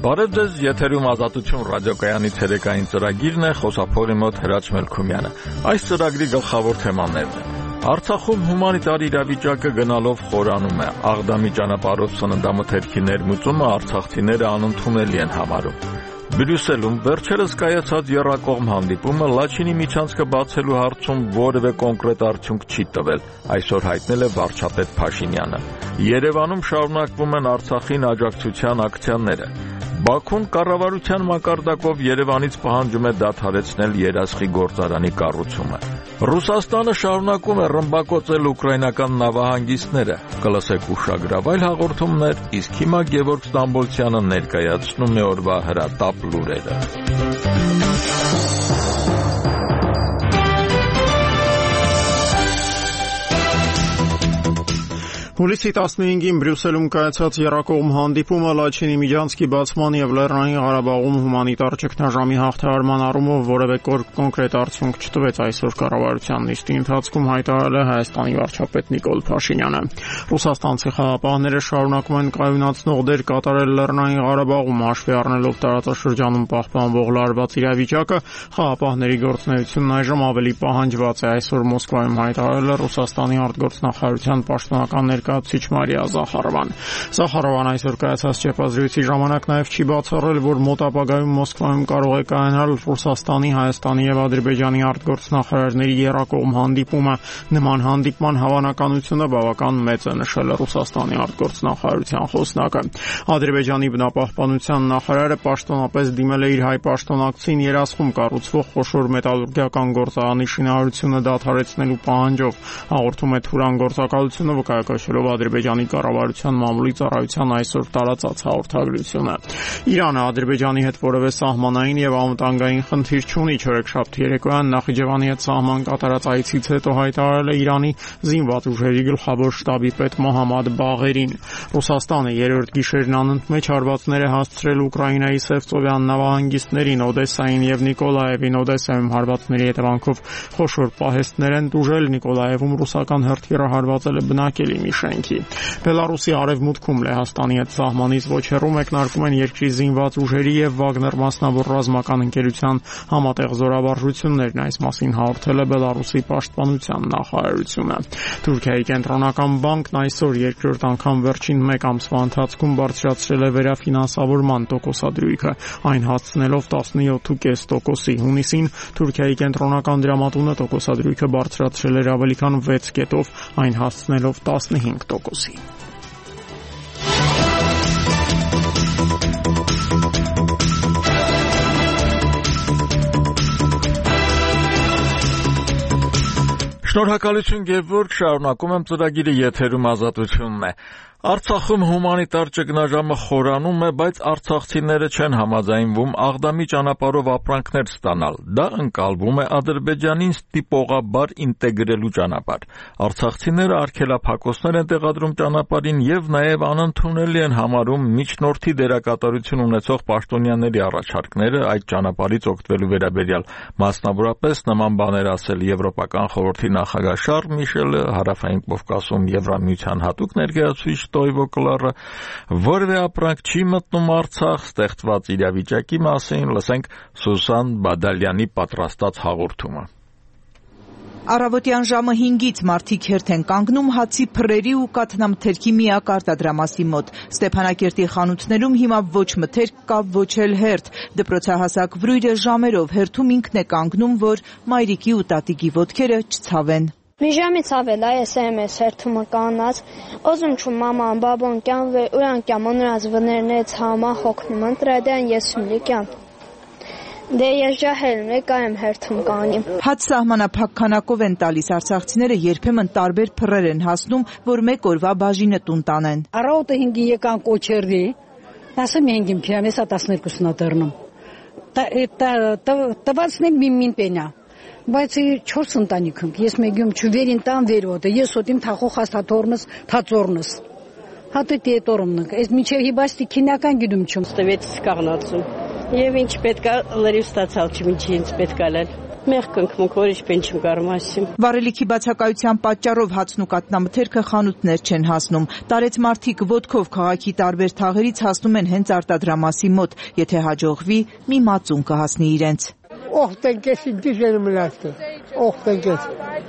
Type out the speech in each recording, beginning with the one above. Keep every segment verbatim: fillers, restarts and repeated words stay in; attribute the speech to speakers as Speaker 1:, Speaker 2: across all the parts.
Speaker 1: Բարև ձեզ, եթերում Ազատություն ռադիոկայանի ցերեկային ծրագիրն է, խոսափողի մոտ Հրաչ Մելքումյանը։ Այս ծրագրի գլխավոր թեմաներն են. Արցախում հումանիտար իրավիճակը գնալով խորանում է, Աղդամի ճանապարհով սննդամթերքի ներմուծումը արցախցիները անընդունելի են համարում։ Բրյուսելում վերջերս կայացած եռակողմ հանդիպումը Լաչինի միջանցքը բացելու հարցում որևէ կոնկրետ արդյունք չի տվել, այսօր հայտնել է վարչապետ Փաշինյանը։ Երևանում շարունակվում են Արցախին աջակցության ակցիաները։ Բաքուն կառավարության մակարդակով Երևանից պահանջում է դադարեցնել երասխի գործարանի կառուցումը։ Ռուսաստանը շարունակում է ռմբակոծել ուկրաինական նավահանգիստները։ Կլսեք ուշագրավայր հաղորդումներ, իսկ հիմա Գևորգ Ստամբոլցյանը ներկայացնում է օրվա հրատապ լուրերը։
Speaker 2: Հուլիսի տասնհինգին Բրյուսելում կայացած եռակողմ հանդիպումը Լաչինի միջանցքի բացման եւ Լեռնային Ղարաբաղում հումանիտար ճգնաժամի հաղթահարման առումով որևէ կոնկրետ արդյունք չտվեց, այսօր կառավարության նիստի ընթացքում հայտարարել է Հայաստանի վարչապետ Նիկոլ Փաշինյանը։ Ռուսաստանցի խաղապահները շարունակում են կայունացնող դեր կատարել Լեռնային Ղարաբաղում, հաշվի առնելով տարածաշրջանում պահպանվող լարված իրավիճակը, խաղապահների գործունեությունն այժմ ավելի պահանջված է, այսօր Մոսկվայում հայտարարել է Ռուսաստանի արտգործնախարարության պաշտոնական ներկայացուցիչ Մարիա Զախարովան։ Զախարովան այսօր կայացած ճեպազրույցի ժամանակ նաև չի բացառել, որ մոտ ապագայում Մոսկվայում կարող է կայանալ Ռուսաստանի, Հայաստանի եւ Ադրբեջանի արտգործնախարարների եռակողմ հանդիպումը։ Նման հանդիպման հավանականությունը բավական մեծ է, նշել է Ռուսաստանի արտգործնախարարության խոսնակը։ Ադրբեջանի բնապահպանության նախարարը պաշտոնապես դիմել է իր հայ պաշտոնակցին երասխում կառուցվող խոշոր մետալուրգիական գործարանի շինարարությունը դադարեցնելու պահանջով, հաղորդում է Թուրան գործակալությունը վկայակոչելով Ադրբեջանի կառավարության մամուլի ծառայության այսօր տարածած հաղորդագրությունը։ Իրանը Ադրբեջանի հետ որևէ սահմանային եւ անվտանգային խնդիր չունի, չորեքշաբթի երեկոյան Նախիջևանի հետ սահման կատարած այցից հետո հայտարարել է Իրանի զինված ուժերի գլխավոր շտաբի պետ Մոհամմադ Բաղերին։ Ռուսաստանը երրորդ գիշերն անընդմեջ հարվածներ է հասցրել Ուկրաինայի Սևծովյան նավահանգիստներին, Օդեսային եւ Նիկոլաևին։ Օդեսայում հարվածների հետևանքով խոշոր պահեստներ են տուժել, Նիկոլաևում ռուսական հրթիռը հարվածել է բնակելի մի շենքի։ Բելարուսի արևմուտքում Լեհաստանի հետ սահմանից ոչ հեռու մեկնարկում են երկրի զինված ուժերի եւ Վագներ մասնավոր ռազմական ընկերության համատեղ զորավարժություններն, այս մասին հաղորդել է Բելարուսի պաշտպանության նախարարությունը։ Թուրքիայի կենտրոնական բանկն այսօր երկրորդ անգամ վերջին մեկ ամսվա ընթացքում բարձրացրել է վերաֆինանսավորման տոկոսադրույքը, այն հասցնելով տասնյոթ կόμμα պենս տոկոսի։ Հունիսին Թուրքիայի կենտրոնական դրամատունը տոկոսադրույքը բարձրացրել էր ավելի քան վեց կետով, այն հասցնելով տասնհինգ տոկոսի։
Speaker 1: Շնորհակալություն Գևորգ, շարունակում եմ ծրագիրը, եթերում Ազատությունն է։ Արցախում հումանիտար ճգնաժամը խորանում է, բայց արցախցիները չեն համաձայնվում Աղդամի ճանապարհով ապրանքներ ստանալ։ Դա ընկալվում է Ադրբեջանին ստիպողաբար ինտեգրելու ճանապարհ։ Արցախցիները արգելափակոսներ են տեղադրում ճանապարհին եւ նաեւ անընդունելի են համարում միջնորդի դերակատարություն ունեցող պաշտոնյաների առաջարկները այդ ճանապարհից օգտվելու վերաբերյալ։ Մասնավորապես նման բաներ ասել Եվրոպական խորհրդի նախագահ Շարլ Միշելը, Հարավային Կովկասում Եվրամիության հատուկ ներկայացուցիչ Տոյվո Կլարը, որևէ ապրանք չի մտնում Արցախ, ստեղծված իրավիճակի մասին լսենք Սուսան Բադալյանի պատրաստած հաղորդումը։
Speaker 3: Առավոտյան ժամը հինգից մարդիկ հերթ են կանգնում հացի փռերի ու կաթնամթերքի միակ արտադրամասի մոտ։ Ստեփանակերտի խանութներում հիմա ոչ մթերք կա, ոչ էլ հերթ։ Դպրոցահասակ վրույրը ժամերով հերթում ինքն է կանգնում, որ մայրիկի ու տատիկի ոտքերը չցավեն։
Speaker 4: Մի ժամից ավել այս էս հերթումը կանած, ոզում չու մաման, բաբոն կյան, ուրան կյան, մոնրած վներնեց համա հոգնում ընտրադյան ես ումլիկյան։ Դե ես ժահել մեկ այմ հերթում կանիմ։
Speaker 3: Հաց սահմանափակ քանակով են տալիս արցախցիները, երբեմն տարբեր փռեր են հասնում, որ մեկ օրվա բաժինը տուն տանեն։
Speaker 5: Առավոտը հինգի եկան կոչերդի, ասեմ հինգին փիամեսա տասներկուսն ատերնում։ Տվացնեն միմին պենյա։ Բայց չորս ընտանիք ենք, ես մեգյում չվերին տան վերոտը, ես ոտիմ թախող հաստաթորնս, թածորնս։ Հատը տետորումնք, ես միջև հիբաստի քինական գիդում չում։
Speaker 6: Ստվեցից կաղնացում, և ինչ պետք է լրի ստացալ չմիջի ինձ պետք է լել։ Մեղք ընկնք, որ ինչ-պես չեմ կարող ասեմ։
Speaker 3: Վառելիքի բացակայության պատճառով հացն ու կաթնամթերքը խանութներ չեն հասնում։ Տարեց մարդիկ ոտքով քաղաքի տարբեր թաղերից հասնում են հենց արտադրամասի մոտ, եթե հաջողվի, մի մածուն կհասնի իրենց։
Speaker 7: Օխտենկես ինտիժեն մնացը, օխտենկես։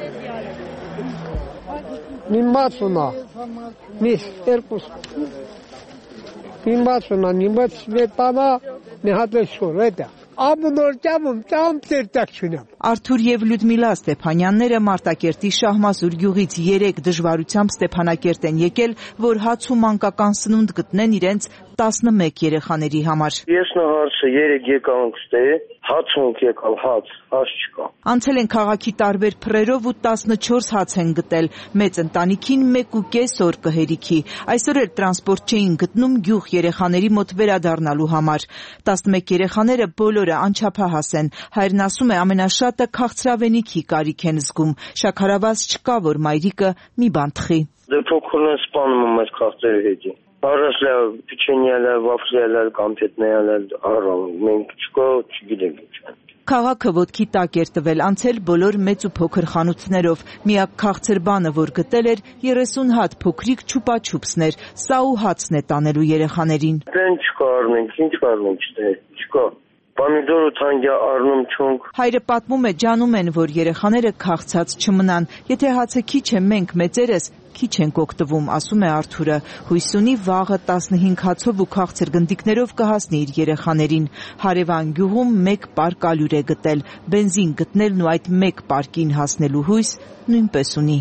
Speaker 7: Մի մածունա, մի երկուս։ Մի մածունա, մի մծ սմետանա, մի հատ է շոր, էտա։ Ամնոր ճամում ճամ տերտակ չունեմ։
Speaker 3: Արթուր և Լյուդմիլա Ստեփանյանները Մարտակերտի Շահմազուր գյուղից երեք դժվարությամբ Ստեփանակերտ են եկել, որ հաց ու մանկական սնունդ գտնեն իրենց տասնմեկ երեխաների համար։
Speaker 8: Ես նահարցը երեք եկանք ստե, հաց ունք եկալ, հաց, հաց չկա։
Speaker 3: Անցել են քաղաքի տարբեր փռերով ու տասնչորս հաց են գտել, մեծ ընտանիքին մեկ ու կես օր կհերիքի։ Այսօր էլ տրանսպորտ չէին գտնում գյուղ երեխաների մոտ վերադառնալու համար։ տասնմեկ երեխաները բոլորը անչափահաս են։ Հայրն ասում է ամենաշատը քաղցրավենիքի կարիք են զգում։ Շաքարավազ չկա, որ մայրիկը մի բան թխի։
Speaker 8: Դե փոքրն են սպանում մեզ քաղցրի հետի։ Առասլա պիչենիալը, վաֆլիալը, կամպետներն առան, մենք չկա, չգիտենք ինչ։
Speaker 3: Քաղաքը ոտքի տակ էր տվել, անցել բոլոր մեծ ու փոքր խանութներով։ Միակ քաղցր բանը, որ գտել էր, երեսուն հատ փոքրիկ չուպաչուպսներ։ Սա ու հացն է տանելու երեխաներին։
Speaker 8: Դեն չկա առնենք, ինչ առնենք, չկա։ Պամիդոր ու թանկյա առնում չունք։
Speaker 3: Հայրը պատմում է, ջանում են, որ երեխաները քաղցած չմնան։ Եթե հացը քիչ է, մենք մեծերս քիչ ենք օգտվում, ասում է Արթուրը։ Հույս ունի վաղը տասնհինգ հացով ու քաղցր գնդիկներով կհասնի իր երեխաներին։ Հարևան գյուղում մեկ պարկ ալյուր է գտել։ Բենզին գտնելն ու այդ մեկ պարկին հասնելու հույս նույնպես ունի։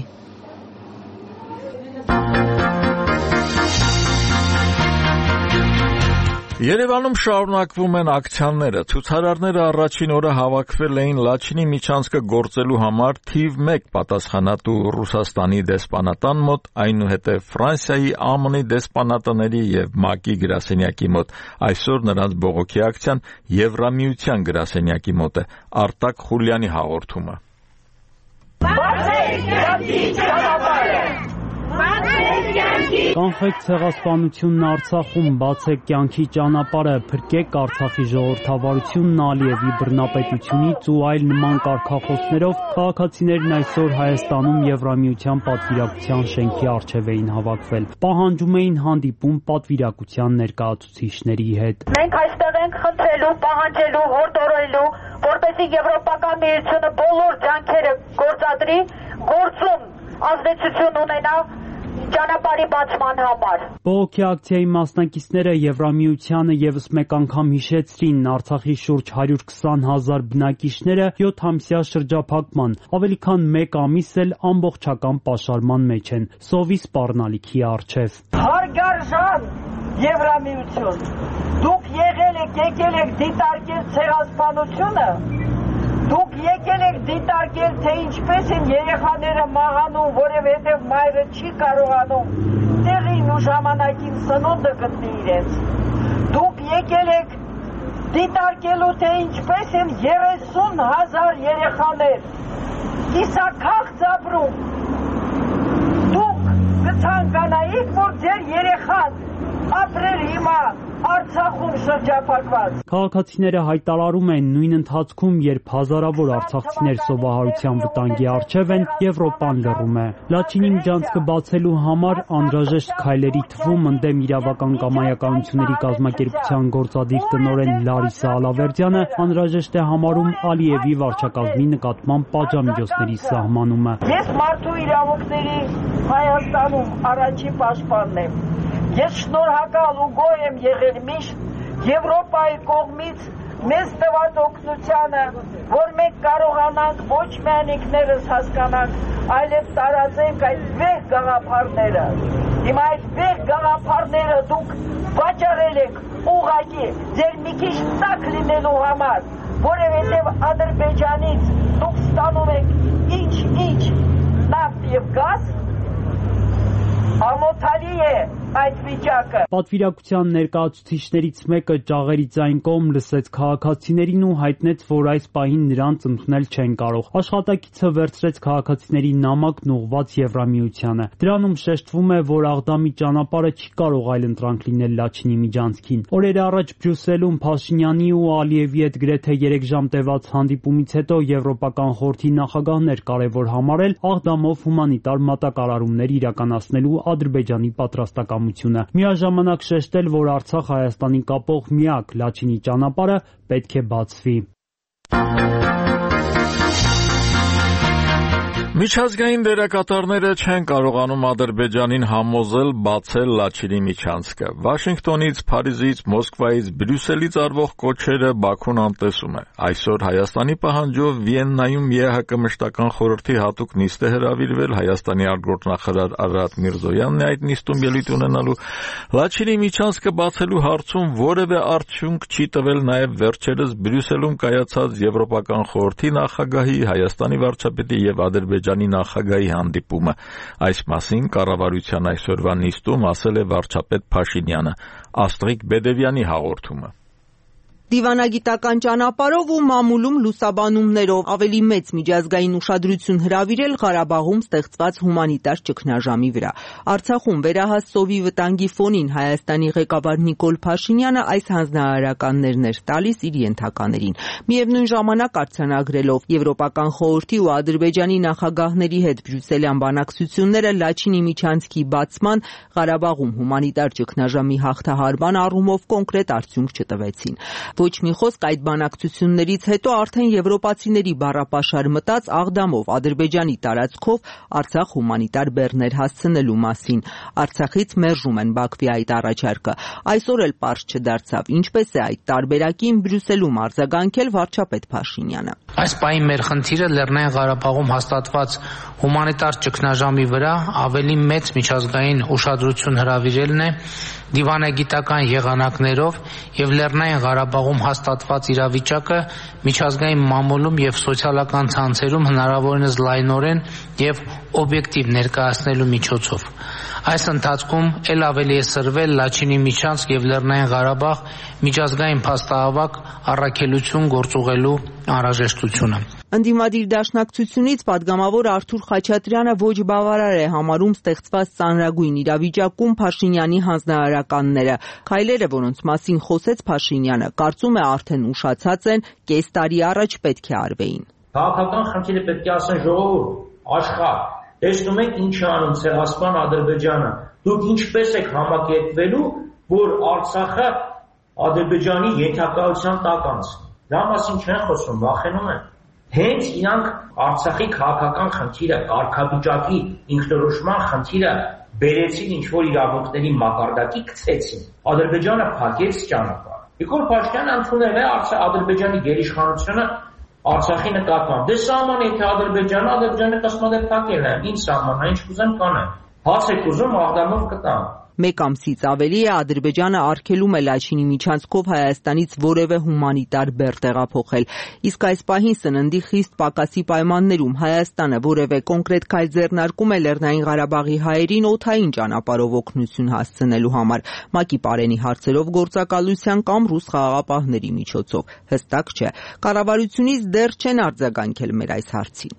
Speaker 1: Երևանում շարունակվում են ակցիաները։ Ցուցարարները առաջին օրը հավաքվել էին Լաչինի միջանցքը գործելու համար թիվ մեկ պատասխանատու Ռուսաստանի դեսպանատան մոտ, այնուհետև Ֆրանսիայի, ԱՄՆ-ի դեսպանատների եւ ՄԱԿ-ի գրասենյակի մոտ։ Այսօր նրանց բողոքի ակցիան Եվրամիության գրասենյակի մոտ է։ Արտակ Խուլյանի հաղորդումը։
Speaker 9: Կանխեք ցեղասպանությունն Արցախում, բացեք կյանքի ճանապարհը, փրկեք Արցախի ժողովրդավարությունն Ալիևի բռնապետությունից ու այլ նման կարգախոսներով քաղաքացիներն այսօր Հայաստանում Եվրամիության պատվիրակության շենքի առջև էին հավաքվել։ Պահանջում էին հանդիպում պատվիրակության ներկայացուցիչների հետ։
Speaker 10: Մենք այստեղ ենք խնդրելու, պահանջելու, հորդորելու, որպեսզի Եվրոպական միությունը բոլոր ջանքերը գործադրի, գործում ազդեցություն ունենա ճանապարհի բացման համար։
Speaker 9: Բողոքի ակցիայի մասնակիցները Եվրամիությանը եւս մեկ անգամ հիշեցրին Արցախի շուրջ հարյուր քսան հազար բնակիչները յոթամսյա շրջափակման, ավելի քան մեկ ամիս էլ ամբողջական պաշարման մեջ են, սովի սպառնալիքի առջև։
Speaker 10: Հարգարժան Եվրամիություն, դուք եղել եք, եկել եք դիտարկել ցեղասպանությունը, դուք եկել եք դիտարկել, թե ինչպես են երեխաները մահանում, որովհետև մայրը չի կարողանում տեղին ու ժամանակին սնունդը գտնի իրենց։ Դուք եկել եք դիտարկելու, թե ինչպես են երեսուն հազար երեխաներ կիսաքաղց ապրում։ Դուք կցանկանայիք, որ ձեր երեխան ապրեր հիմա Արցախում շրջափակված։
Speaker 9: Քաղաքացիները հայտարարում են նույն ընթացքում, երբ հազարավոր արցախցիներ սովահարության վտանգի առջև են, Եվրոպան լռում է։ Լաչինի միջանցքը բացելու համար անհրաժեշտ քայլերի թվում ընդդեմ իրավական կամայականությունների կազմակերպության գործադիր տնօրեն Լարիսա Ալավերդյանը անհրաժեշտ է համարում Ալիևի վարչակազմի նկատմամբ պատժամիջոցների սահմանումը։
Speaker 10: Ես մարդու իրավունքների Հայաստանում առաջին պաշտպանն եմ։ Ես շնորհակալ ու գոհ եմ եղել միշտ Եվրոպայի կողմից մեզ տված օգնությանը, որ մենք կարողանանք ոչ միայն ինքներս հասկանանք, այլև տարածենք այդ վեհ գաղափարները։ Հիմա այդ վեհ գաղափարները դուք վաճառել եք ուղղակի ձեր մի քիչ տաք լինելու համար, որովհետև Ադրբեջանից դուք ստանում եք ինչ-ինչ նավթ եւ գազ, ամոթալի է այդ վիճակը։
Speaker 9: Պատվիրակության ներկայացուցիչներից մեկը ճաղերի ձայն կողմ լսեց քաղաքացիներին ու հայտնեց, որ այս պահին նրանց ընդունել չեն կարող։ Աշխատակիցը վերցրեց քաղաքացիների նամակն ուղղված Եվրամիությանը։ Դրանում շեշտվում է, որ Աղդամի ճանապարհը չի կարող այլընտրանք լինել Լաչինի միջանցքին։ Օրեր առաջ Բրյուսելում Փաշինյանի ու Ալիևի հետ գրեթե երեք ժամ տևած հանդիպումից հետո Եվրոպական խորհրդի նախագահն էր կարևոր համարել Աղդամով հումանիտար մատակարարումներ իրականացնելու Ադրբեջանի պատրաստակամությունը։ Միաժամանակ շեշտել, որ Արցախ Հայաստանի կապող միակ Լաչինի ճանապարհը պետք է բացվի։
Speaker 1: Միջազգային դերակատարները չեն կարողանում Ադրբեջանին համոզել բացել Լաչինի միջանցքը։ Վաշինգտոնից, Փարիզից, Մոսկվայից, Բրյուսելից արվող կոչերը Բաքուն անտեսում է։ Այսօր Հայաստանի պահանջով Վիեննայում ԵԱՀԿ մշտական խորհրդի հատուկ նիստ է հրավիրվել, Հայաստանի արտգործնախարար Արարատ Միրզոյանն է այդ նիստում ելույթ ունենալու։ Լաչինի միջանցքը բացելու հարցում որևէ արդյունք չի տվել նաև վերջերս Բրյուսելում կայացած Եվրոպական խորհրդի նախագահի, Հայաստանի վարչապետի եւ Ադրբեջանի նախագահի հանդիպումը։ Այս մասին կառավարության այսօրվա նիստում ասել է վարչապետ Փաշինյանը։ Աստղիկ Բեդևյանի հաղորդումը։
Speaker 3: Դիվանագիտական ճանապարհով ու մամուլում լուսաբանումներով ավելի մեծ միջազգային ուշադրություն հրավիրել Ղարաբաղում ստեղծված հումանիտար ճգնաժամի վրա։ Արցախում վերահաս սովի վտանգի ֆոնին Հայաստանի ղեկավար Նիկոլ Փաշինյանը այս հանձնարարականներն էր տալիս իր ենթականերին։ Միևնույն ժամանակ արձանագրելով Եվրոպական խորհրդի ու Ադրբեջանի նախագահների հետ բրյուսելյան բանակցությունները Լաչինի միջանցքի բացման, Ղարաբաղում հումանիտար ճգնաժամի հաղթահարման առումով կոնկրետ արդյունք չտվեցին։ Ոչ մի խոսք այդ բանակցություններից հետո արդեն եվրոպացիների բառապաշար մտած Աղդամով Ադրբեջանի տարածքով Արցախ հումանիտար բեռներ հասցնելու մասին։ Արցախից մերժում են Բաքվի այդ առաջարկը։ Այսօր էլ պարզ չդարձավ ինչպես է այդ տարբերակին Բրյուսելում արձագանքել վարչապետ Փաշինյանը։
Speaker 11: Այս պահին մեր խնդիրը Լեռնային Ղարաբաղում հաստատված հումանիտար ճգնաժամի վրա ավելի մեծ միջազգային ուշադրություն հրավիրելն է դիվանագիտական եղանակներով եւ Լեռնային Ղարաբաղում հաստատված իրավիճակը միջազգային մամուլում եւ սոցիալական ցանցերում հնարավորինս լայնորեն եւ օբյեկտիվ ներկայացնելու միջոցով։ Այս ընթացքում ել ավելի է սրվել Լաչինի միջանցք եւ Լեռնային Ղարաբաղ միջազգային փաստահավաք առաքելություն գործուղելու անհրաժեշտությունը։
Speaker 3: Ընդդիմադիր դաշնակցությունից պատգամավոր Արթուր Խաչատրյանը ոչ բավարար է համարում ստեղծված ծանրագույն իրավիճակում Փաշինյանի հանձնարարականները։ Քայլերը, որոնց մասին խոսեց Փաշինյանը, կարծում է արդեն ուշացած են, կես տարի առաջ պետք է արվեին։
Speaker 12: Քաղաքական խնդիրը պետք է ասեն ժողովուրդ, աշխարհ։ Տեսնում եք ինչ է անում Ցեղասպան Ադրբեջանը։ Դուք ինչպես եք համակերպվելու, որ Արցախը Ադրբեջանի ենթակայության տակ անցնի։ Դա մասին չեն խոսում, վախենում են։ Հենց իրանք Արցախի քաղաքական խնդիրը, կարգավիճակի ինքնորոշման խնդիրը բերեցին ինչ-որ իրավունքների մակարդակի գցեցին։ Ադրբեջանը փակեց ճանապարհ։ Նիկոլ Փաշինյանը ընդունել է Ադրբեջանի գերիշխանությունը Արցախի նկատմամբ։ Դե սահման եթե Ադրբեջանը, Ադրբեջանը կասում է փակել է, ինչ սահման, ինչ կուզեն կանեն։ Հաց եք ուզում Աղդամով կտան։
Speaker 3: Մեկ ամսից ավելի է Ադրբեջանը արգելում է Լաչինի միջանցքով Հայաստանից որևէ հումանիտար բեռ տեղափոխել։ Իսկ այս պահին սննդի խիստ պակասի պայմաններում Հայաստանը որևէ կոնկրետ քայլ ձեռնարկում է Լեռնային Ղարաբաղի հայերին օդային ճանապարհով օգնություն հասցնելու համար, ՄԱԿ-ի պարենի հարցերով գործակալության կամ ռուս խաղաղապահների միջոցով։ Հստակ չէ։ Կառավարությունից դեռ չեն արձագանքել մեր այս հարցին։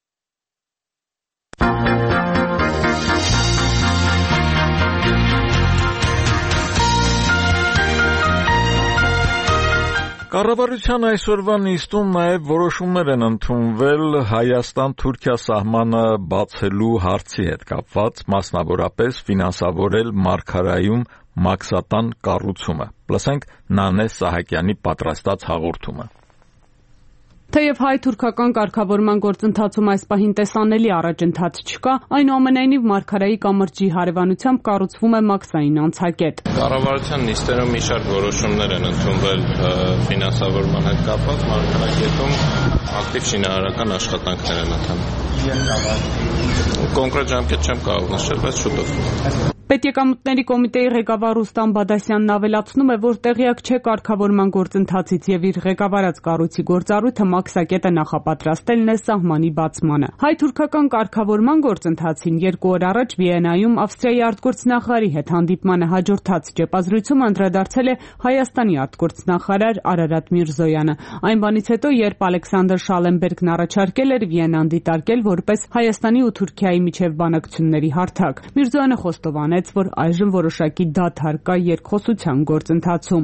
Speaker 1: Կառավարության այսօրվա նիստում նաև որոշումներ են ընդունվել Հայաստան-Թուրքիա սահմանը բացելու հարցի հետ կապված, մասնավորապես ֆինանսավորել Մարգարայում մաքսատան կառուցումը։ Լսենք Նանե Սահակյանի պատրաստած հաղորդումը։
Speaker 13: Թեև հայ-թուրքական կարգավորման գործընթացում այս պահին տեսանելի առաջընթաց չկա, այնուամենայնիվ Մարգարայի կամրջի հարևանությամբ կառուցվում է մաքսային անցակետ։
Speaker 14: Կառավարության նիստերում մի շարք որոշումներ են ընդունվել ֆինանսավորման հետ կապված, Մարգարայում ակտիվ շինարարական աշխատանքներ են ընթանում։ Կոնկրետ ժամկետ չեմ կարող նշել, բայց շուտով։
Speaker 13: Պետեկամուտների կոմիտեի ղեկավար Ռուստամ Բադասյանն ավելացնում է, որ տեղյակ չէ կարգավորման գործընթացից եւ իր ղեկավարած կառույցի գործառույթը մաքսակետը նախապատրաստելն է սահմանի բացմանը։ Հայ-թուրքական կարգավորման գործընթացին երկու օր առաջ Վիեննայում Ավստրիայի արտգործնախարարի հետ հանդիպմանը հաջորդած ճեպազրույցում անդրադարձել է Հայաստանի արտգործնախարար Արարատ Միրզոյանը։ Այն բանից հետո, երբ Ալեքսանդր Շալենբերգն առաջարկել էր Վիեննան դիտարկել որպես Հայաստանի ու Թուրքիայի միջև բանակցությունների հարթակ, Միրզոյանը խոստովանեց, որ այժմ որոշակի դադար կա երկխոսության գործընթացում։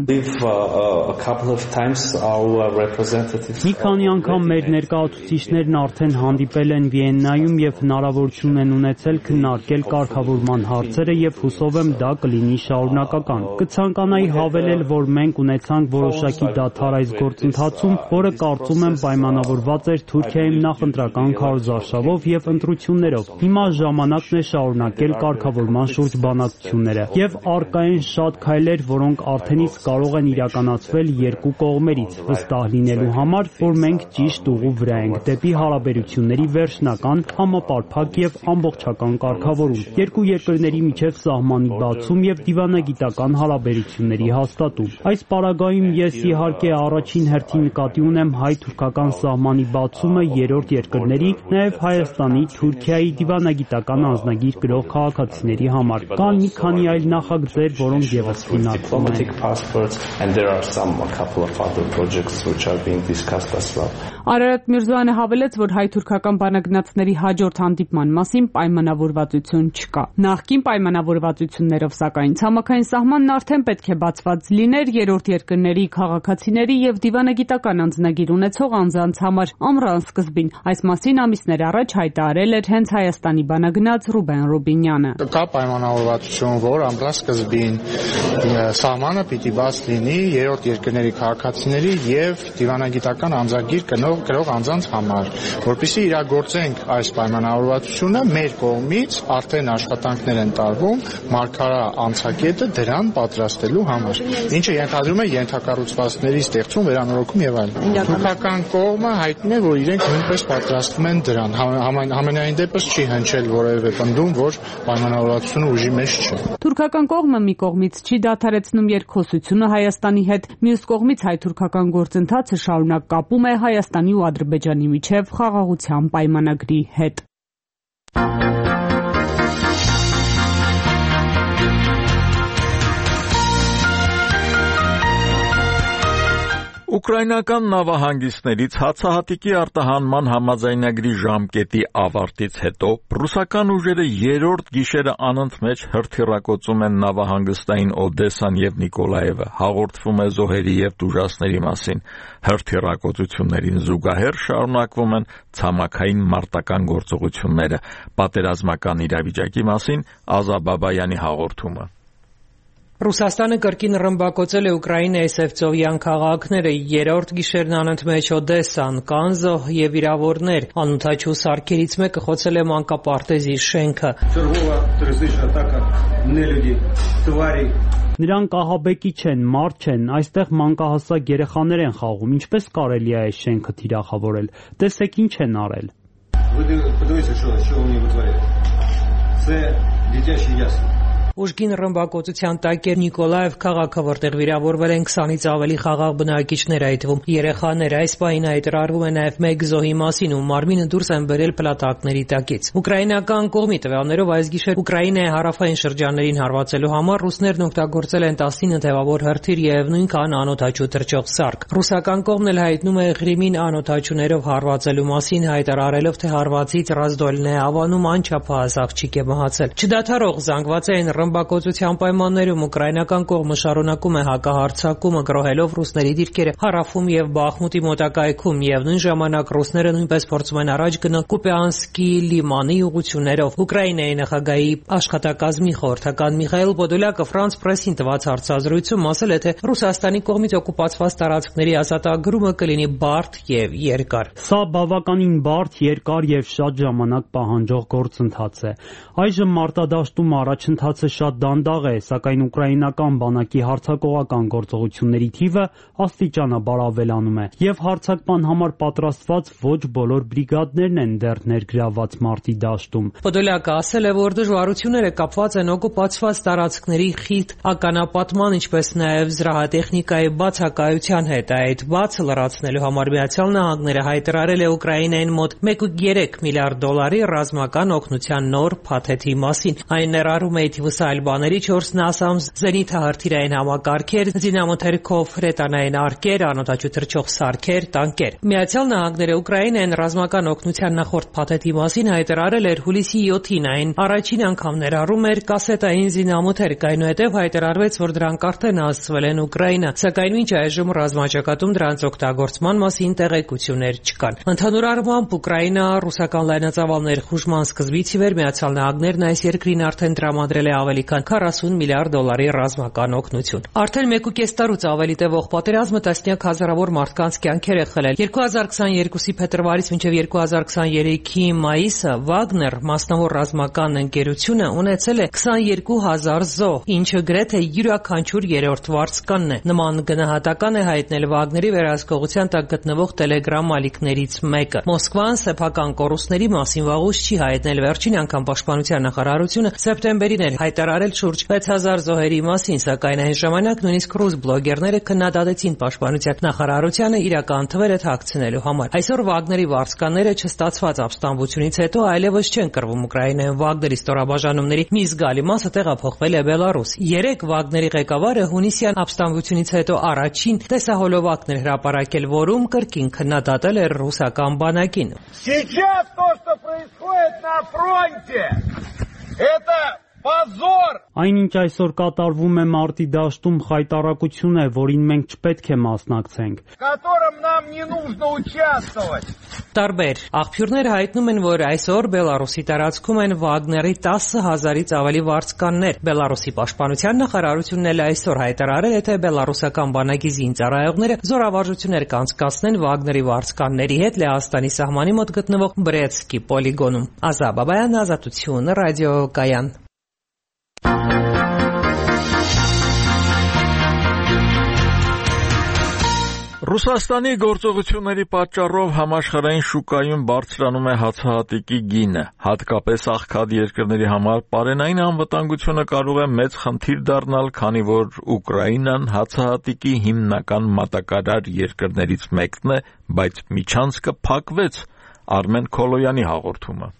Speaker 9: Մի քանի անգամ մեր ներկայացուցիչներն արդեն հանդիպել են Վիեննայում եւ հնարավորություն են ունեցել քննարկել կարգավորման հարցերը եւ հուսով եմ դա կլինի շարունակական։ Կցանկանայի հավելել, որ մենք ունեցանք որոշակի դադար այս գործընթացում, որը կարծում եմ պայմանավորված էր Թուրքիայում նախընտրական քարոզարշավով եւ ընտրություններով։ Հիմա ժամանակն է շարունակել կարգավորման շուրջ բանակցությունները եւ առկա են շատ քայլեր, որոնք արդենից կարող են իրականացվել երկու կողմերից, վստահ լինելու համար, որ մենք ճիշտ ուղու վրա ենք դեպի հարաբերությունների վերջնական, համապարփակ եւ ամբողջական կարգավորում, երկու երկրների միջև սահմանի բացում եւ դիվանագիտական հարաբերությունների հաստատում։ Այս պարագայում ես իհարկե առաջին հերթին նկատի ունեմ հայ-թուրքական սահմանի բացումը երրորդ երկրների, նաեւ Հայաստանի, Թուրքիայի դիվանագիտական անձնագիր կրող քաղաքացիների համար։ Կան մի քանի այլ նախագծեր, որոնք ևս քննարկվում են։
Speaker 13: Արարատ Միրզոյանը հավելեց, որ հայ-թուրքական բանագնացների հաջորդ հանդիպման մասին պայմանավորվածություն չկա։ Նախկին պայմանավորվածություններով, սակայն, ցամաքային սահմանն արդեն պետք է բացված լիներ երրորդ երկրների քաղաքացիների եւ դիվանագիտական անձնագիր ունեցող անձանց համար ամռան սկզբին։ Այս մասին ամիսներ առաջ հայտարարել էր հենց Հայաստանի բանագնաց Ռուբեն Ռուբինյանը։
Speaker 15: Կա պայմանավորվածություն, որ ամռան սկզբին սահմանը պիտի բաց լինի երրորդ երկրների քաղաքացիների եւ դիվանագիտական անձնագիր կրող անձանց համար, որպեսզի իրագործենք այս պայմանավորվածությունը մեր կողմից արդեն աշխատանքներ են տարվում մարգարա անցակետը դրան պատրաստելու համար, ինչը ենթադրում է ենթակառուցվածքների ստեղծում, վերանորոգում եւ այլն։ Թուրքական կողմը հայտնում է, որ իրենք նույնպես պատրաստվում են դրան, համենայն դեպս չի հնչել որևէ պնդում, որ պայմանավորվածությունը ուժի մեջ չէ։
Speaker 13: Թուրքական կողմը մի կողմից չի դադարեցնում երկխոսությունը Հայաստանի հետ, մյուս կողմից հայ-թուրքական գործընթացը շարունակ կապում է Հայաստանի ու Ադրբեջանի միջև խաղաղության պայմանագրի հետ։
Speaker 1: Ուկրաինական նավահանգիստներից հացահատիկի արտահանման համաձայնագրի ժամկետի ավարտից հետո ռուսական ուժերը երրորդ գիշերը անընդմեջ հրթիռակոծում են նավահանգստային Օդեսան եւ Նիկոլաևը, հաղորդվում է զոհերի եւ տուժածների մասին։ Հրթիռակոծություններին զուգահեռ շարունակվում են ցամաքային մարտական գործողությունները։ Պատերազմական իրավիճակի մասին Ազա Բաբայանի հաղորդումը։
Speaker 16: Ռուսաստանը կրկին ռմբակոծել է Ուկրաինայի Սևծովյան քաղաքները, երրորդ գիշերն անընդմեջ Օդեսան, կան զոհ եւ վիրավորներ։ Անօդաչու սարքերից մեկը խոցել է մանկապարտեզի շենքը։
Speaker 9: Նրանք ահաբեկի չեն, մարդ չեն, այստեղ մանկահասակ երեխաներ են խաղում, ինչպես կարելի է այս շենքը թիրախավորել։ Տեսեք ինչ են արել։
Speaker 16: Ուժգին ռմբակոծության տակ էր Նիկոլաև քաղաքը, որտեղ վիրավորվել են քսանից ավելի խաղաղ բնակիչներ, այդ թվում երեխաներ։ Այս պահին հայտարարվում է նաև մեկ զոհի մասին, ում մարմինը դուրս են բերել փլատակների տակից։ Ուկրաինական կողմի տվյալներով այս գիշեր Ուկրաինայի հարավային շրջաններին հարվածելու համար ռուսներն օգտագործել են տասնինը թևավոր հրթիռ եւ նույնքան անօդաչու թռչող սարք։ Ռուսական կողմն էլ հայտնում է Ղրիմին անօդաչուներով հարվածելու մասին, հայտարարելով, թե հարվածից Ռազդոլնե ավանում անչափահաս աղջիկ է մահացել։ Չդադարող զանգվածային ռմբակոծության պայմաններում ուկրաինական կողմը շարունակում է հակահարձակումը, գրոհելով ռուսների դիրքերը Հարավում եւ Բախմուտի մոտակայքում, եւ նույն ժամանակ ռուսները նույնպես փորձում են առաջ գնալ Կուպյանսկի լիմանի ուղղություններով։ Ուկրաինայի նախագահի աշխատակազմի խորհրդական Միխայել Պոդոլյակը Ֆրանս Պրեսին տված հարցազրույցում ասել է, թե Ռուսաստանի կողմից օկուպացված տարածքների ազատագրումը կլինի բարդ եւ երկար։
Speaker 9: Սա բավականին բարդ, երկար եւ շատ ժամանակ պահանջող գործընթաց է։ Այժմ մարտադաշտում առաջընթացը շատ դանդաղ է, սակայն ուկրաինական բանակի հարձակողական գործողությունների թիվը աստիճանաբար ավելանում է, եւ հարձակման համար պատրաստված ոչ բոլոր բրիգադներն են դեռ ներգրավված մարտի դաշտում։
Speaker 16: Պոդոլյակը ասել է, որ դժվարությունները կապված են օկուպացված տարածքների խիտ ականապատման, ինչպես նաեւ զրահատեխնիկայի բացակայության հետ։ Այդ բացը լրացնելու համար Միացյալ Նահանգները հայտարարել է Ուկրաինային մոտ մեկ կόμμα երեք միլիարդ դոլարի ռազմական օգնության նոր փաթեթի մասին։ Այն ներառում է թիվս այլ բաների չորս նասամ, զենիթահրթիռային համակարգեր, զինամթերքով հրետանային արկեր, անօդաչու թռչող սարքեր, տանկեր։ Միացյալ Նահանգները Ուկրաինային ռազմական օգնության նախորդ փաթեթի մասին հայտարարել էր հուլիսի յոթին, այն առաջին անգամ ներառում էր կասետային զինամթերք, այնուհետև հայտարարվեց, որ դրանք արդեն հասցվել են Ուկրաինա, սակայն մինչ այժմ ռազմաճակատում դրանց օգտագործման մասին տեղեկություններ չկան։ Ընդհանուր առմամբ Ուկրաինա ռուսական լայնածավալ ներխուժման սկզբից ի վեր Միացյալ Նահանգներն այս երկրին արդեն տրամադրել է ավելի քան քառասուն միլիարդ դոլարի ռազմական օգնություն։ Արդեն մեկ ու կես տարուց ավելի տևող պատերազմը տասնյակ հազարավոր մարդկանց կյանքեր է խլել։ երկու հազար քսաներկուսի փետրվարից մինչև երկու հազար քսաներեքի մայիսը Վագներ մասնավոր ռազմական ընկերությունը ունեցել է քսաներկու հազար զոհ, ինչը գրեթե յուրաքանչյուր երրորդ վարձկանն է։ Նման գնահատական է հայտնել Վագների վերահսկողության տակ գտնվող Telegram ալիքներից մեկը։ Մոսկվան սեփական կորուստների մասին վաղուց չի հայտնել։ Վերջին անգամ պաշտպանության նախարարությունը սեպտեմբերին էր հայտարարել շուրջ վեց հազար զոհերի մասին, սակայն այն ժամանակ նույնիսկ ռուս բլոգերները քննադատեցին պաշտպանության նախարարությանը իրական թվերը թաքցնելու համար։ Այսօր Վագների վարձկանները չստացված ապստամբությունից հետո այլևս չեն կռվում Ուկրաինայում։ Վագների ստորաբաժանումների մի զգալի մասը տեղափոխվել է Բելարուս։ Երեք Վագների ղեկավարը հունիսյան ապստամբությունից հետո առաջին տեսահոլովակն էր հրապարակել, որում կրկին քննադատել էր ռուսական բանակին։
Speaker 10: Сейчас то, что происходит на фронте, это позор.
Speaker 9: Այն ինչ այսօր կատարվում է մարտի դաշտում խայտառակություն է, որին մենք չպետք է մասնակցենք։
Speaker 10: В котором нам не нужно участвовать.
Speaker 16: Տարբեր աղբյուրներ հայտնում են, որ այսօր Բելարուսի տարածքում են Վագների տասը հազարից ավելի վարձկաններ։ Բելարուսի պաշտպանության նախարարությունն էլ այսօր հայտարարել է, թե բելարուսական բանակի զինծառայողները զորավարժություններ կանցկացնեն Վագների վարձկանների հետ Լեհաստանի սահմանի մոտ գտնվող Բրեցկի պոլիգոնում։ Ազա Բաբայան, Ազատություն, ռադիոկայան։
Speaker 1: Ռուսաստանի գործողությունների պատճառով համաշխարհային շուկայում բարձրանում է հացահատիկի գինը, հատկապես աղքատ երկրների համար պարենային անվտանգությունը կարող է մեծ խնդիր դառնալ, քանի որ Ուկրաինան հացահատիկի հիմնական մատակարար երկրներից մեկն է, բայց միջանցքը փակվեց։ Արմեն Քոլոյանի հաղորդումը։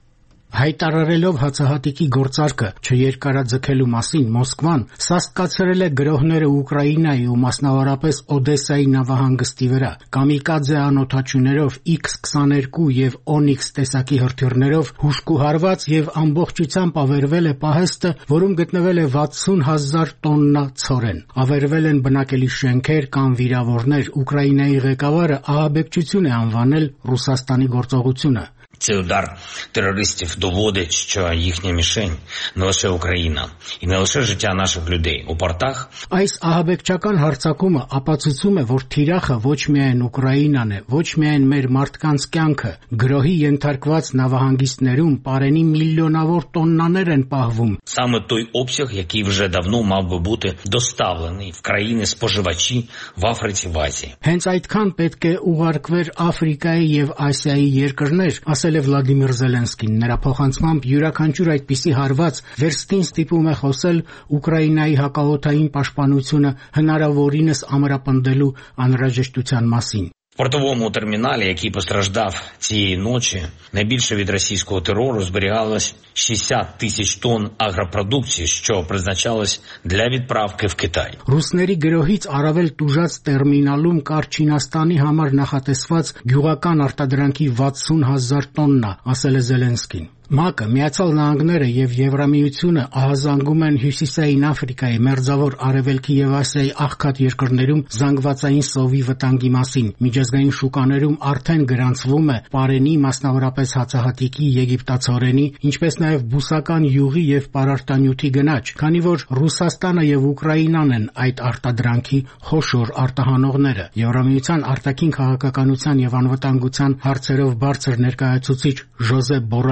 Speaker 17: Հայտարարելով հացահատիկի գործարկը չերկարաձգելու մասին Մոսկվան սաստկացրել է գրոհները Ուկրաինայի ու մասնավորապես Օդեսայի նավահանգստի վրա, կամիկադզե անօդաչուներով իքս քսաներկու եւ Օնիքս տեսակի հրթիռներով հուժկուհարված եւ ամբողջությամբ ավերվել է պահեստը, որում գտնվել է վաթսուն հազար տոննա ցորեն։ Ավերվել են բնակելի շենքեր կամ վիրավորներ։ Ուկրաինայի ղեկավարը ահաբեկչություն է անվանել Ռուսաստանի գործողությունը։
Speaker 18: Цей удар терористів доводить, що їхня мішень не лише Україна і не лише життя наших людей у портах.
Speaker 17: Այս ահաբեկչական հարձակումը ապացուցում է, որ թիրախը ոչ միայն Ուկրաինան է, ոչ միայն մեր մարդկանց կյանքը, գրոհի ենթարկված նավահանգիստներում պարենի միլիոնավոր տոննաներ են պահվում։
Speaker 18: Саме той обсяг, який вже давно мав би бути доставлений в країни-споживачі в Африці, в Азії.
Speaker 17: Հենց այդքան պետք է ուղարկվեր Աֆրիկայի եւ Ասիայի երկրներ, ասել է Վլադիմիր Զելենսկին։ Նրա փոխանցմամբ յուրաքանչյուր այդպիսի հարված վերստին ստիպում է խոսել Ուկրաինայի հակաօդային պաշտպանությունը հնարավորինս ամրապնդելու անհրաժեշտության մասին։
Speaker 18: В портовому терміналі, який постраждав цієї ночі, найбільше від російського терору зберігалось шістдесят тисяч тонн агропродукції, що призначалось для відправки в Китай.
Speaker 17: Ռուսների գրոհից առավել տուժած տերմինալում կար Չինաստանի համար նախատեսված գյուղական արտադրանքի վաթսուն հազար տոննա, ասել է Զելենսկին։ ՄԱԿ-ը, Միացյալ Նահանգները եւ Եվրամիությունը ահազանգում են Հյուսիսային Աֆրիկայի, Մերձավոր Արևելքի եւ Ասիայի աղքատ երկրներում զանգվածային սովի վտանգի մասին։ Միջազգային շուկաներում արդեն գրանցվում է պարենի, մասնավորապես հացահատիկի, եգիպտացորենի, ինչպես նաեւ բուսական յուղի եւ պարարտանյութի գնաճ, քանի որ Ռուսաստանը եւ Ուկրաինան են այդ արտադրանքի խոշոր արտահանողները։ Եվրամիության արտաքին քաղաքականության եւ անվտանգության հարցերով բարձր ներկայացուցիչ Ժոզեփ Բորելն ասել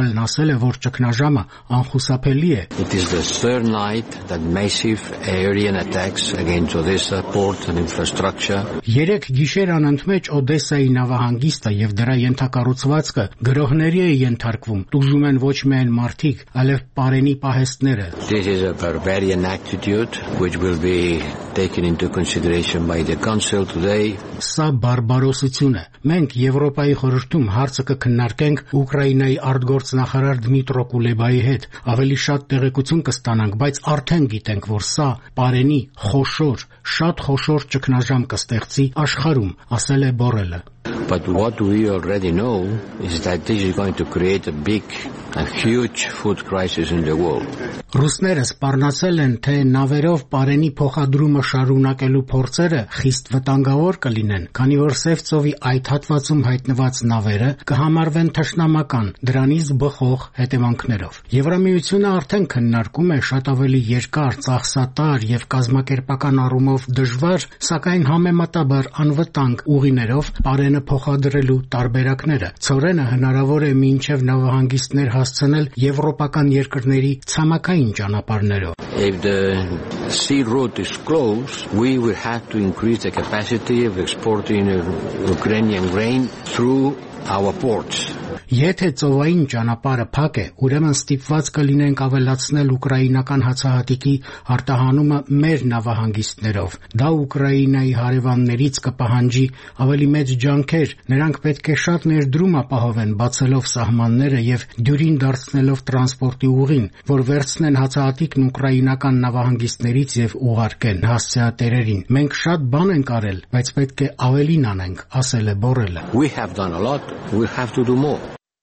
Speaker 17: ասել է, որ ճգնաժամը անխուսափելի է.
Speaker 19: It is the third night that massive aerial attacks against Odessa port and infrastructure.
Speaker 17: Երեք գիշեր անընդմեջ Օդեսայի նավահանգիստը եւ դրա ենթակառուցվածքը գրոհների է ենթարկվում։ Տուժում են ոչ միայն մարդիկ, այլև պարենի պահեստները.
Speaker 19: This is a barbarian attitude which will be taken into consideration by the council today.
Speaker 17: Սա բարբարոսություն է։ Մենք Եվրոպայի խորհրդում հարցը կքննարկենք Ուկրաինայի արտգործնախարար Դմիտրո Կուլեբայի հետ։ Ավելի շատ տեղեկություն կստանանք, բայց արդեն գիտենք, որ սա պարենի խոշոր, շատ խոշոր ճգնաժամ կստեղծի աշխարհում, ասել է Բորելը։
Speaker 19: But what we already know is that this is going to create a big and huge food crisis in the world.
Speaker 17: Ռուսները սպառնացել են, թե նավերով պարենի փոխադրումը շարունակելու փորձերը խիստ վտանգավոր կլինեն, քանի որ Սև ծովի այդ հատվածում հայտնված նավերը կհամարվեն թշնամական, դրանից բխող հետևանքներով։ Եվրամիությունը արդեն քննարկում է շատ ավելի երկար, ծախսատար եւ կազմակերպական առումով դժվար, սակայն համեմատաբար անվտանգ ուղիներով պարենը փոխադրելու տարբերակները։ Ցորենը հնարավոր է մինչև նավահանգիստներ հասցնել եվրոպական երկրների ցամաքային ճանապարհներով։
Speaker 19: If the sea route is closed, we will have to increase the capacity of exporting Ukrainian grain through our ports.
Speaker 17: Եթե ծովային ճանապարհը փակ է, ուրեմն ստիպված կլինենք ավելացնել ուկրաինական հացահատիկի արտահանումը մեր նավահանգիստներով։ Դա Ուկրաինայի հարևաններից կպահանջի ավելի մեծ ջանքեր, նրանք պետք է շատ ներդրում ապահովեն, բացելով սահմանները եւ դյուրին դարձնելով տրանսպորտի ուղին, որ վերցնեն հացահատիկն ուկրաինական նավահանգիստներից եւ ուղարկեն հասցեատերերին։ Մենք շատ բան ենք արել, բայց պետք է ավելին անենք, ասել է Բորելը։
Speaker 19: We have done a lot, we have to do more.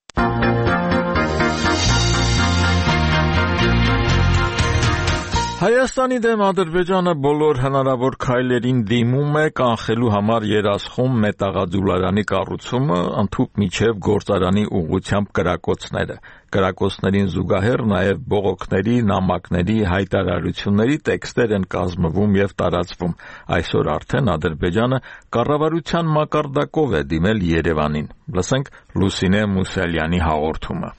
Speaker 1: Հայաստանի դեմ Ադրբեջանը բոլոր հնարավոր քայլերին դիմում է կանխելու համար երասխում մետաղաձուլարանի կառուցումը, ընդհուպ միջև գործարանի ուղղությամբ կրակոցները։ Կրակոցներին զուգահեռ նաև բողոքների, նամակների, հայտարարությունների տեքստեր են կազմվում եւ տարածվում։ Այսօր արդեն Ադրբեջանը կառավարության մակարդակով է դիմել Երևանին։ Լսենք Լուսինե Մուսալյանի հաղորդումը։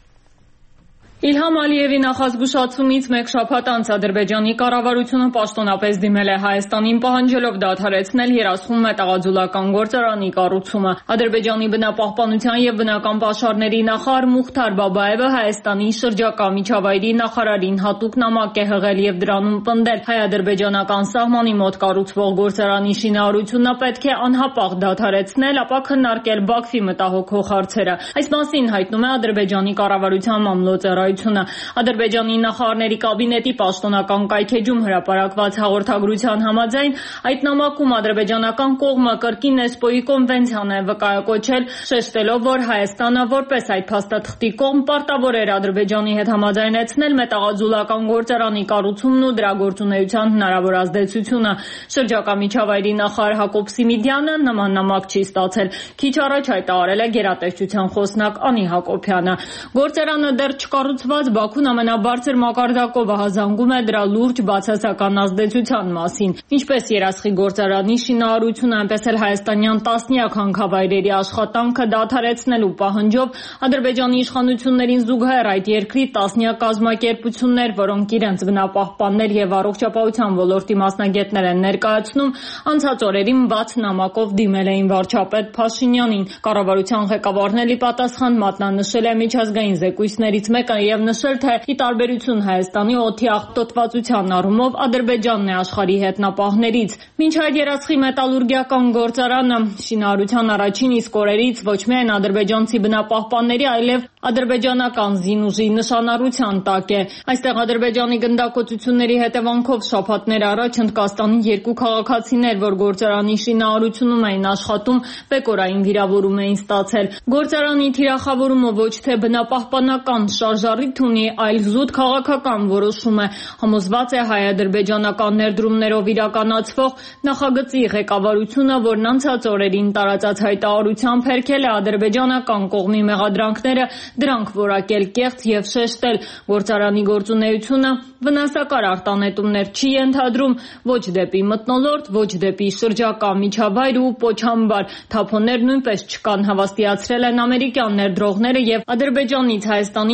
Speaker 20: Իլհամ Ալիևի նախազգուշացումից մեկ շաբաթ անց Ադրբեջանի կառավարությունը պաշտոնապես դիմել է Հայաստանին պահանջելով դադարեցնել երասխում մետաղաձուլական գործարանի կառուցումը։ Ադրբեջանի բնապահպանության եւ բնական պաշարների նախարար Մուխթար Բաբաևը Հայաստանի շրջակա միջավայրի նախարարին հատուկ նամակ է հղել եւ դրանում պնդել հայ-ադրբեջանական սահմանի մոտ կառուցվող գործարանի շինարարությունը պետք է անհապաղ դադարեցնել, ապա քննարկել Բաքվի մտահոգող հարցերը։ Այս մասին հայտնում է Ադրբեջանի կառավարության մամլոյ Ադրբեջանի նախարարների կաբինետի պաշտոնական կայքեջում հրապարակված հաղորդագրության համաձայն այդ նամակում ադրբեջանական կողմը կրկին Էսպոյի կոնվենցիան է վկայակոչել, շեշտելով, որ Հայաստանը որպես այդ փաստաթղթի կողմ պարտավոր էր Ադրբեջանի հետ համաձայնեցնել մետաղաձուլական գործարանի կառուցումն ու դրա գործունեության հնարավոր ազդեցությունը։ Շրջակա միջավայրի նախարար Հակոբ Սիմիդյանը նման նամակ չի ստացել։ Քիչ առաջ հայտարարել է գերատեսչության խոսնակ Անի Հակոբյանը։ Գործարանը դեռ չկառուցվել Բաքուն ամենաբարձր մակարդակով ահազանգում է դրա լուրջ բացասական ազդեցության մասին։ Ինչպես երասխի գործարանի շինարարությունը, այնպես էլ հայաստանյան տասնյակ հանքավայրերի աշխատանքը դադարեցնելու պահանջով Ադրբեջանի իշխանություններին զուգահեռ այդ երկրի տասնյակ կազմակերպություններ, որոնք իրենց բնապահպաններ եւ առողջապահության ոլորտի մասնագետներ են ներկայացնում, անցած օրերին բաց նամակով դիմել էին վարչապետ Փաշինյանին։ Կառավարության ղեկավարն ի պատասխան մատնանշել է միջազգային զեկույցներից մեկը եւ նշել, թե ի տարբերություն Հայաստանի օդի աղտոտվածության առումով Ադրբեջանն է աշխարհի հետնապահներից։ Մինչ այդ երասխի մետալուրգիական գործարանը շինարարության առաջին իսկ օրերից ոչ միայն ադրբեջանցի բնապահպանների, այլև ադրբեջանական զինուժի նշանառության տակ է։ Այստեղ ադրբեջանի գնդակոծությունների հետևանքով շաբաթներ առաջ Հնդկաստանի երկու քաղաքացիներ, որ գործարանի շինարարությունում էին աշխատում, բեկորային վիրավորում էին ստացել։ Գործարանի թիրախավորումը ոչ թե բնապահպանական շարժառիթ ունի, այլ զուտ քաղաքական որոշում է, համոզված է հայ-ադրբեջանական ներդրումներով իրականացվող նախագծի ղեկավարությունը, որն անցած օրերին տարածած հայտարարությամբ հերքել է ադրբեջանական կողմի մեղադրանքները, դրանք որակել կեղծ եւ շեշտել գործարանի գործունեությունը վնասակար արտանետումներ չի ենթադրում ոչ դեպի մթնոլորտ, ոչ դեպի շրջակա միջավայր ու պոչամբար։ Թափոններ նույնպես չկան, հավաստիացրել են ամերիկյան ներդրողները եւ Ադրբեջանից Հայաստանին ուղղված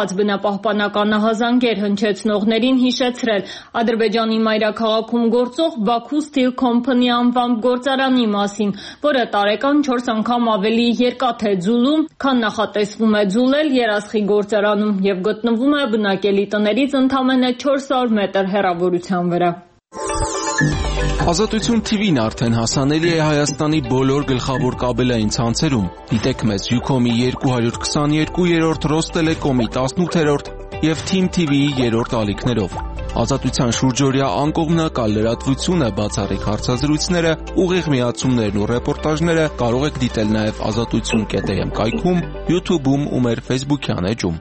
Speaker 20: կապված բնապահպանական ահազանգեր հնչեցնողներին հիշեցրել Ադրբեջանի մայրաքաղաքում գործող Baku Steel Company անվամբ գործարանի մասին, որը տարեկան չորս անգամ ավելի երկաթե ձուլում, քան նախատեսվում է ձուլել երասխի գործարանում եւ գտնվում է բնակելի տներից ընդամենը չորսսот մետր հեռավորության վրա։
Speaker 21: Ազատություն թիվին արդեն հասանելի է Հայաստանի բոլոր գլխավոր կաբելային ցանցերում։ Դիտեք մեզ Յուքոմի երկու հարյուր քսաներկու, Ռոստելեկոմի տասնութերորդ եւ Թիմ թի վիի երրորդ ալիքներով։ Ազատության շուրջօրյա անկողմնակալ լրատվությունը, բացառիկ հարցազրույցները, ուղիղ միացումներն ու ռեպորտաժները կարող եք դիտել նաեւ ազատություն կետ էմ կայքում, YouTube-ում ու մեր Facebook-յան էջում։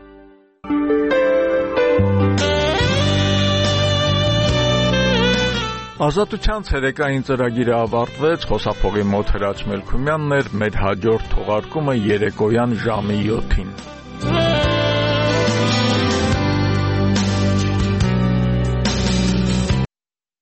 Speaker 1: Ազատության ցերեկային ծրագիրը ավարտվեց, խոսափողի մոտ Հրաչ Մելքումյանն էր, մեր հաջորդ թողարկումը երեկոյան ժամի յոթին։